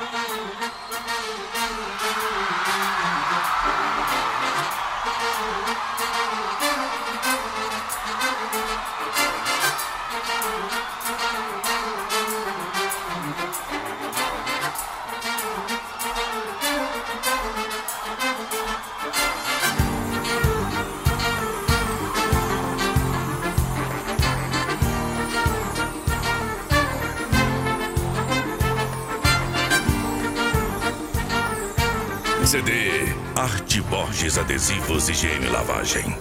CD Arte Borges Adesivos e GM Lavagem.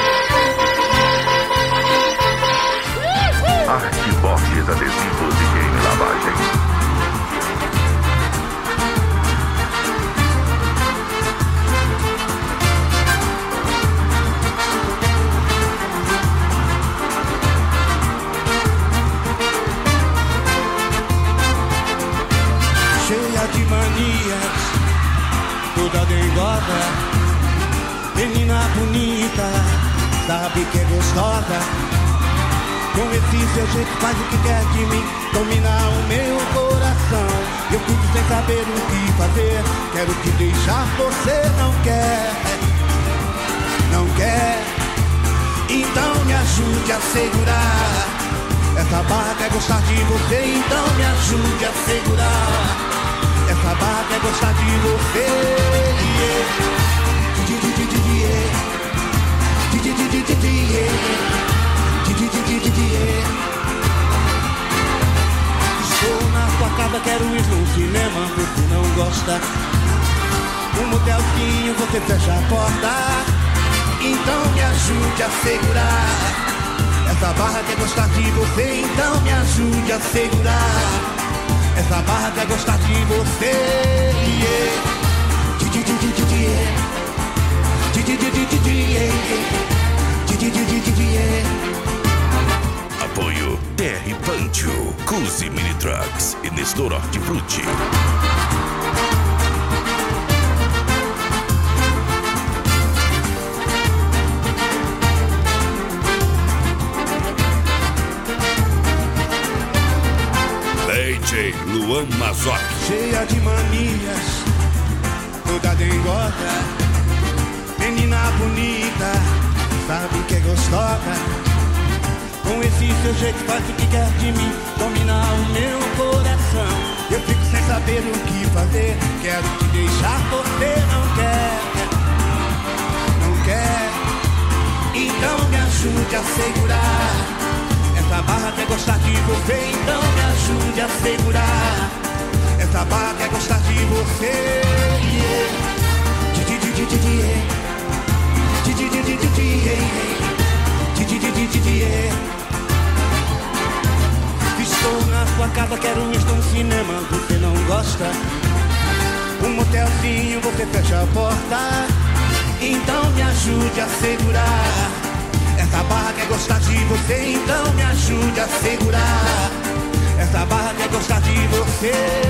Arte Borges Adesivos e GM Lavagem. Cheia de manias, toda dengosa, menina bonita, sabe que é gostosa. Com esse seu jeito faz o que quer de mim, domina o meu coração. Eu fico sem saber o que fazer, quero te deixar, você não quer, não quer. Então me ajude a segurar, essa barra quer gostar de você, então me ajude a segurar. Essa barra quer gostar de você, estou na sua casa, quero ir no cinema, você não gosta. Um motelzinho, você fecha a porta, então me ajude a segurar. Essa barra quer gostar de você, então me ajude a segurar. Essa barra quer gostar de você, Apoio TR Pancho, Cusi Mini Trucks e Nestor Hortifruti. Luan Mazoc. Cheia de manias, toda dengosa, menina bonita, sabe que é gostosa. Com esse seu jeito faz o que quer de mim, domina o meu coração. Eu fico sem saber o que fazer, quero te deixar, você não quer, não quer. Então me ajude a segurar. Essa barra quer gostar de você, então me ajude a segurar. Essa barra quer gostar de você, estou na sua casa, quero ir num cinema, você não gosta. Um motelzinho, você fecha a porta, então me ajude a segurar. Essa barra quer gostar de você, então me ajude a segurar. Essa barra quer gostar de você.